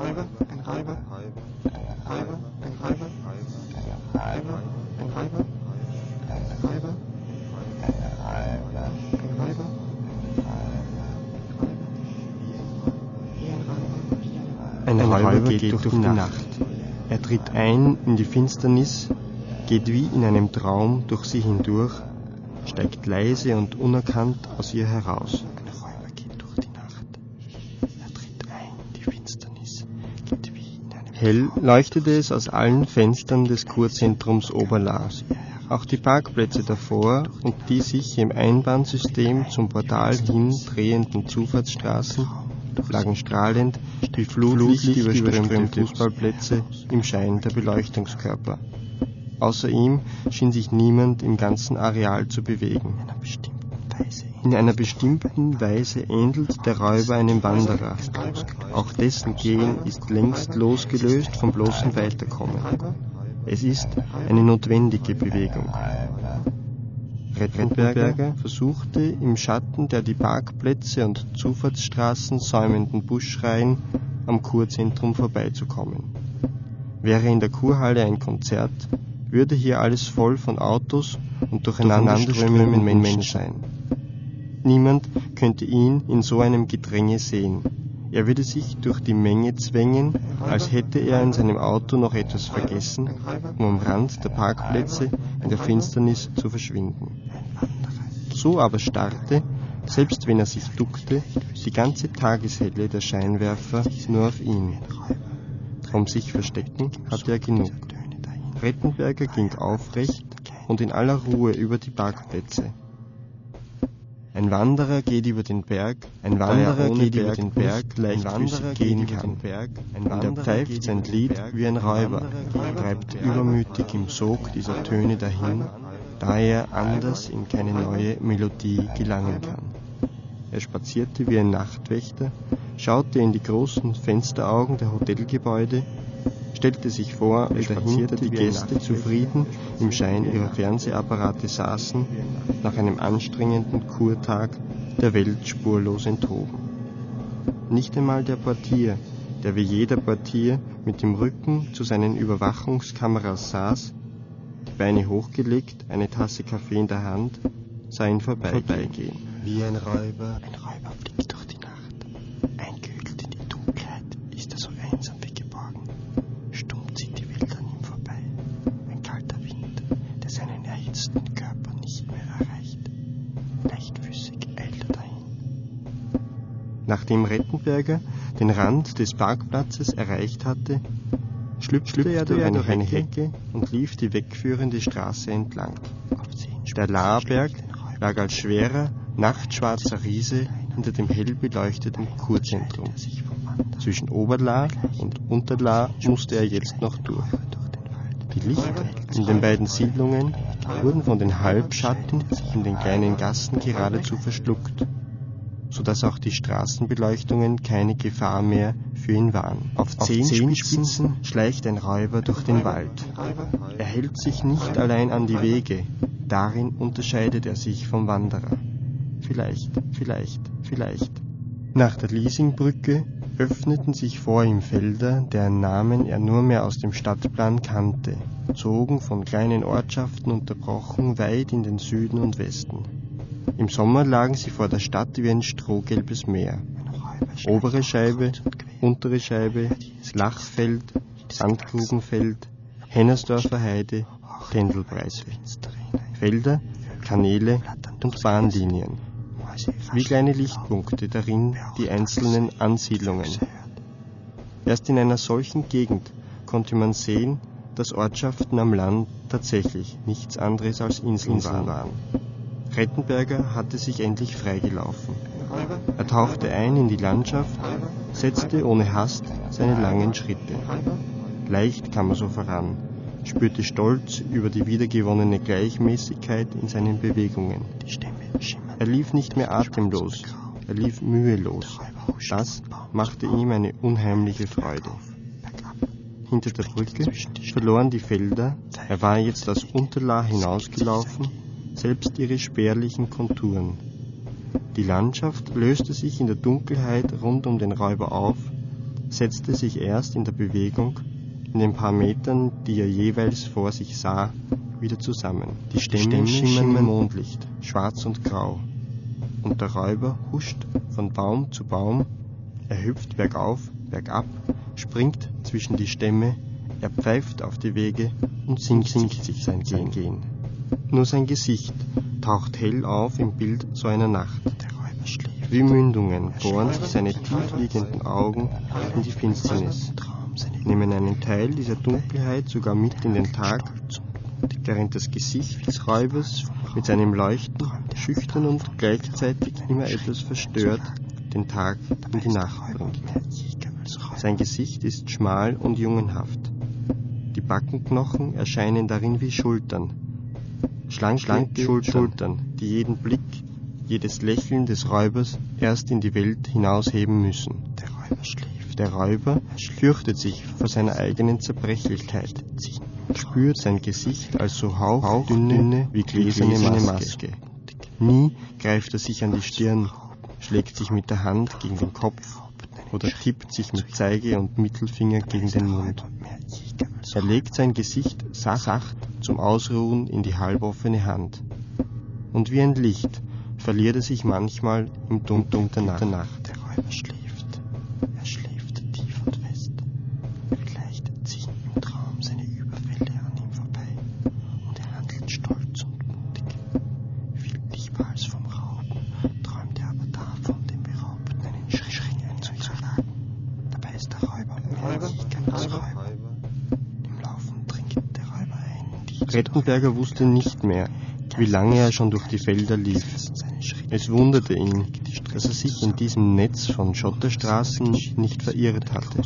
Ein Räuber geht durch die Nacht. Er tritt ein in die Finsternis, geht wie in einem Traum durch sie hindurch, steigt leise und unerkannt aus ihr heraus. Ein Räuber geht durch die Nacht. Er tritt ein in die Finsternis, geht wie in einem Hell leuchtete es aus allen Fenstern des Kurzentrums Oberla. Auch die Parkplätze davor und die sich im Einbahnsystem zum Portal hin drehenden Zufahrtsstraßen lagen strahlend wie Flutlicht überströmte Fußballplätze im Schein der Beleuchtungskörper. Außer ihm schien sich niemand im ganzen Areal zu bewegen. In einer bestimmten Weise ähnelt der Räuber einem Wanderer. Auch dessen Gehen ist längst losgelöst vom bloßen Weiterkommen. Es ist eine notwendige Bewegung. Rettenberger versuchte, im Schatten der die Parkplätze und Zufahrtsstraßen säumenden Buschreihen am Kurzentrum vorbeizukommen. Wäre in der Kurhalle ein Konzert, würde hier alles voll von Autos und durcheinanderströmenden Menschen sein. Niemand könnte ihn in so einem Gedränge sehen. Er würde sich durch die Menge zwängen, als hätte er in seinem Auto noch etwas vergessen, um am Rand der Parkplätze in der Finsternis zu verschwinden. So aber starrte, selbst wenn er sich duckte, die ganze Tageshelle der Scheinwerfer nur auf ihn. Vom sich verstecken hatte er genug. Rettenberger ging aufrecht und in aller Ruhe über die Parkplätze. Ein Wanderer geht über den Berg, ein Wanderer geht über den Berg, leichtfüßig gehen kann. Und er pfeift sein Lied wie ein Räuber, treibt übermütig im Sog dieser Töne dahin, da er anders in keine neue Melodie gelangen kann. Er spazierte wie ein Nachtwächter, schaute in die großen Fensteraugen der Hotelgebäude, stellte sich vor, wie dahinter die Gäste zufrieden im Schein ihrer Fernsehapparate saßen, nach einem anstrengenden Kurtag der Welt spurlos enthoben. Nicht einmal der Portier, der wie jeder Portier mit dem Rücken zu seinen Überwachungskameras saß, die Beine hochgelegt, eine Tasse Kaffee in der Hand, sah ihn vorbeigehen. Wie ein Räuber blickt durch die Nacht. Eingehüllt in die Dunkelheit ist er so einsam wie geborgen. Stumm zieht die Welt an ihm vorbei. Ein kalter Wind, der seinen erhitzten Körper nicht mehr erreicht. Leichtfüßig eilt er dahin. Nachdem Rettenberger den Rand des Parkplatzes erreicht hatte, schlüpfte er durch eine Hecke und lief die wegführende Straße entlang. Der Laarberg lag als schwerer, nachtschwarzer Riese hinter dem hell beleuchteten Kurzentrum. Zwischen Oberla und Unterla musste er jetzt noch durch. Die Lichter in den beiden Siedlungen wurden von den Halbschatten in den kleinen Gassen geradezu verschluckt, sodass auch die Straßenbeleuchtungen keine Gefahr mehr für ihn waren. Auf Zehenspitzen schleicht ein Räuber durch den Wald. Er hält sich nicht allein an die Wege, darin unterscheidet er sich vom Wanderer. Vielleicht. Nach der Liesingbrücke öffneten sich vor ihm Felder, deren Namen er nur mehr aus dem Stadtplan kannte, zogen von kleinen Ortschaften unterbrochen weit in den Süden und Westen. Im Sommer lagen sie vor der Stadt wie ein strohgelbes Meer. Obere Scheibe, untere Scheibe, Lachfeld, Sandgrubenfeld, Hennersdorfer Heide, Tendelbreite. Felder, Kanäle und Bahnlinien. Wie kleine Lichtpunkte darin die einzelnen Ansiedlungen. Erst in einer solchen Gegend konnte man sehen, dass Ortschaften am Land tatsächlich nichts anderes als Inseln waren. Rettenberger hatte sich endlich freigelaufen. Er tauchte ein in die Landschaft, setzte ohne Hast seine langen Schritte. Leicht kam er so voran, spürte Stolz über die wiedergewonnene Gleichmäßigkeit in seinen Bewegungen. Er lief nicht mehr atemlos, er lief mühelos. Das machte ihm eine unheimliche Freude. Hinter der Brücke verloren die Felder, er war jetzt aus Unterla hinausgelaufen, selbst ihre spärlichen Konturen. Die Landschaft löste sich in der Dunkelheit rund um den Räuber auf, setzte sich erst in der Bewegung, in den paar Metern, die er jeweils vor sich sah, wieder zusammen. Die Stämme schimmern im Mondlicht, schwarz und grau. Und der Räuber huscht von Baum zu Baum, er hüpft bergauf, bergab, springt zwischen die Stämme, er pfeift auf die Wege und singt sich sein Gehen. Nur sein Gesicht taucht hell auf im Bild so einer Nacht. Der Räuber schläft. Wie Mündungen bohren sich seine tiefliegenden Augen in die Finsternis, nehmen einen Teil dieser Dunkelheit sogar mit in den Tag, während das Gesicht des Räubers mit seinem Leuchten schüchtern und gleichzeitig immer etwas verstört den Tag in die Nacht bringt. Sein Gesicht ist schmal und jungenhaft. Die Backenknochen erscheinen darin wie Schultern, schlanke Schultern, die jeden Blick, jedes Lächeln des Räubers erst in die Welt hinausheben müssen. Der Räuber schläft. Der Räuber fürchtet sich vor seiner eigenen Zerbrechlichkeit, spürt sein Gesicht als so hauchdünne wie gläserne Maske. Nie greift er sich an die Stirn, schlägt sich mit der Hand gegen den Kopf oder tippt sich mit Zeige und Mittelfinger gegen den Mund. Er legt sein Gesicht sacht zum Ausruhen in die halboffene Hand. Und wie ein Licht verliert er sich manchmal im Dunkel der Nacht. Der Räuber schläft. Er schläft tief und fest. Vielleicht ziehen im Traum seine Überfälle an ihm vorbei. Und er handelt stolz und mutig. Wildlich vom Rauben, träumt er aber davon, dem Beraubten einen Schreck einzujagen. Dabei ist der Räuber mehr Jäger als Räuber. Im Laufen trinkt der Räuber ein. Rettenberger wusste nicht mehr, wie lange er schon durch die Felder lief. Es wunderte ihn, dass er sich in diesem Netz von Schotterstraßen nicht verirrt hatte.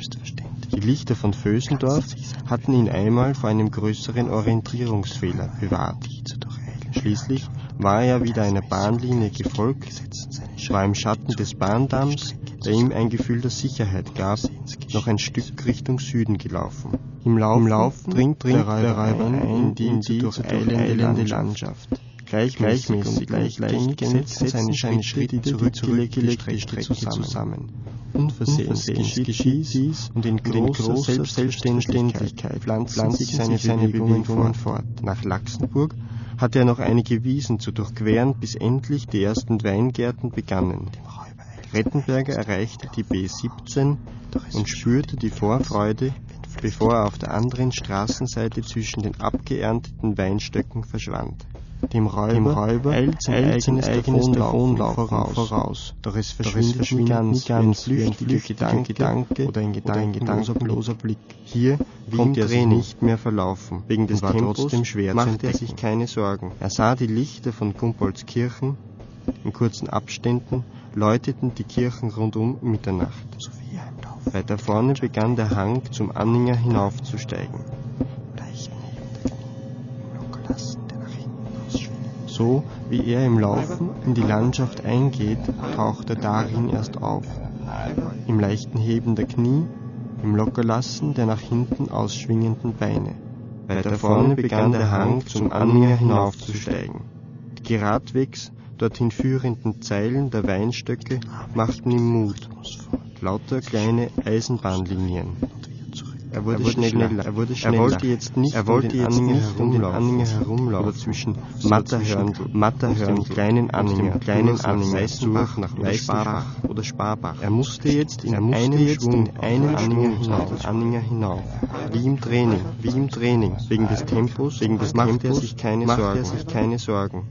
Die Lichter von Vösendorf hatten ihn einmal vor einem größeren Orientierungsfehler bewahrt. Schließlich war er wieder einer Bahnlinie gefolgt, war im Schatten des Bahndamms, der ihm ein Gefühl der Sicherheit gab, noch ein Stück Richtung Süden gelaufen. Im Laufen dringt der Räuber ein in die durch eilende Landschaft. Gleichmäßig und gleichgängig setzen seine Schritte zurückgelegte Strecke zusammen. Unversehens geschieht dies und in großer Selbstverständlichkeit pflanzen sich seine Bewegungen fort. Nach Laxenburg hatte er noch einige Wiesen zu durchqueren, bis endlich die ersten Weingärten begannen. Rettenberger erreichte die B17 und spürte die Vorfreude, bevor er auf der anderen Straßenseite zwischen den abgeernteten Weinstöcken verschwand. Dem Räuber eilt sein eigenes Davonlaufen voraus, doch es verschwindet nie ganz, wie ein flüchtiger Gedanke oder ein gedankenloser Blick. Hier konnte er sich nicht mehr verlaufen, wegen des Tempos trotzdem schwer machte er sich keine Sorgen. Er sah die Lichter von Gumpoldskirchen, in kurzen Abständen läuteten die Kirchen rundum Mitternacht. Weiter vorne begann der Hang zum Anninger hinaufzusteigen. So wie er im Laufen in die Landschaft eingeht, taucht er darin erst auf. Im leichten Heben der Knie, im Lockerlassen der nach hinten ausschwingenden Beine. Weiter vorne begann der Hang zum Anninger hinaufzusteigen. Die geradwegs dorthin führenden Zeilen der Weinstöcke machten ihm Mut. Lauter kleine Eisenbahnlinien. Er wurde schneller. Er wollte jetzt nicht um den Anninger herumlaufen oder zwischen Matterhörn, kleinen Anninger, Weißenbach nach Weißenbach oder Sparbach. Er musste jetzt in einen Anninger hinauf. Wie im Training. Wegen des Tempos machte er sich keine Sorgen.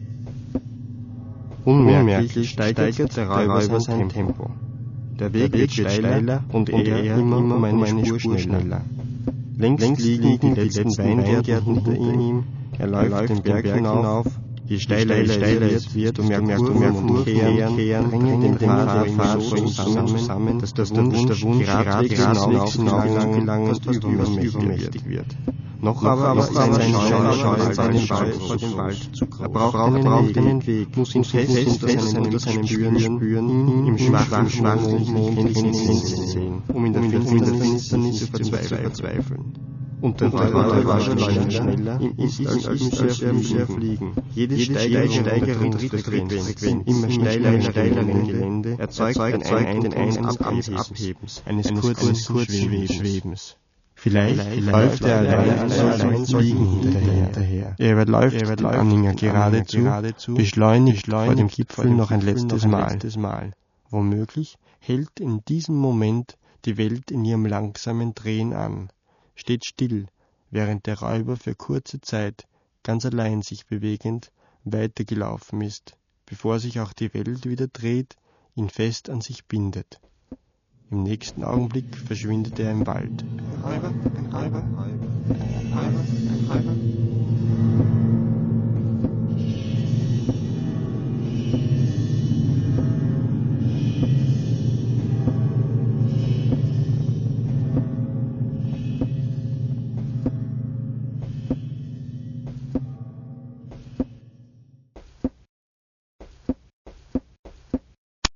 Unmerklich steigert der Räuber sein Tempo. Der Weg wird steiler und er immer um eine Spur schneller. Längst liegen die letzten Weingärten hinter ihm. Er läuft den Berg hinauf. Je steiler es wird, und mehr Kurven und Kehren bringen den Pfad so zusammen, dass der Wunsch geradwegs hinaufgelangen und übermächtig wird. Noch aber ist seine Scheu vor dem Wald zu groß. Er braucht einen Weg, muss ihn fest unter seinem Spüren, ihn im schwachen Mondlicht sehen, um in der Finsternis zu verzweifeln. Und der Räuber war schon schneller, ihm ist als fliegen. Jede Steigerung der Trittfrequenz, immer schneller im Gelände, erzeugt den Eindruck des Abhebens, eines kurzen Schwebens. Vielleicht läuft er allein fliegen hinterher. Er überläuft den Anhänger geradezu, beschleunigt vor dem Gipfel noch ein letztes Mal. Womöglich hält in diesem Moment die Welt in ihrem langsamen Drehen an, steht still, während der Räuber für kurze Zeit, ganz allein sich bewegend, weitergelaufen ist, bevor sich auch die Welt wieder dreht, ihn fest an sich bindet. Im nächsten Augenblick verschwindet er im Wald. Ein Räuber.